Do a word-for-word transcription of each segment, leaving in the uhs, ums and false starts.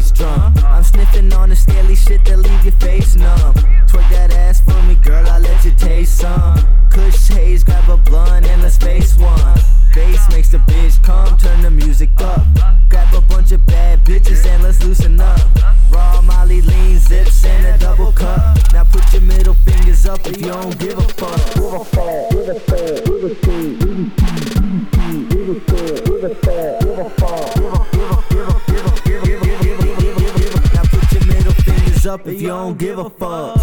bass drum. I'm sniffing on the scaly shit that leave your face numb. Twerk that ass for me, girl, I'll let you taste some. Kush haze, grab a blunt and let's face one. Bass makes the bitch come, turn the music up. Grab a bunch of bad bitches and let's loosen up. Raw Molly, lean zips and a double cup. Now put your middle fingers up if you don't give a fuck. Give a fuck, give a fuck, give a fuck, give a fuck, give a fuck, give a fuck, give a fuck, give a fuck, give a fuck, give a give a give a give a give a give a. Now put your middle fingers up if you don't give a fuck.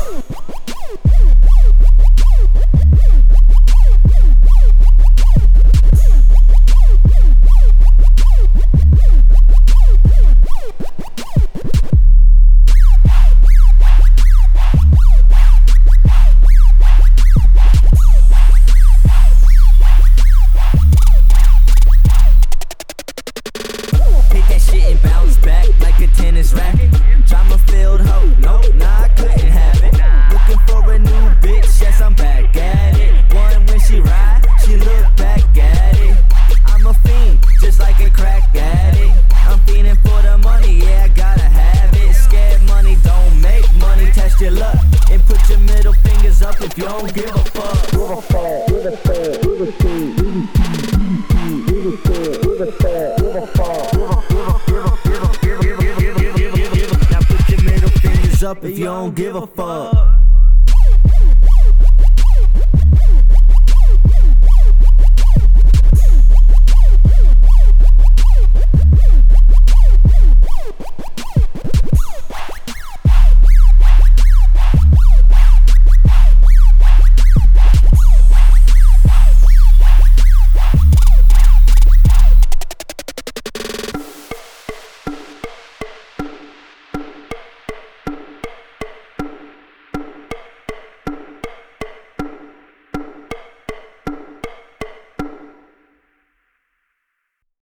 Bounce back like a tennis racket. Drama filled hoe, nope, nah, I couldn't have it. Looking for a new bitch, yes, I'm back at it. One when she ride, she look back at it. I'm a fiend, just like a crack addict. I'm fiending for the money, yeah, I gotta have it. Scared money don't make money, test your luck. And put your middle fingers up if you don't give a fuck. Give a fuck, give a fuck, give a fuck, give a fuck, give a fuck, give a fuck, give a fuck. Up if you don't give a fuck.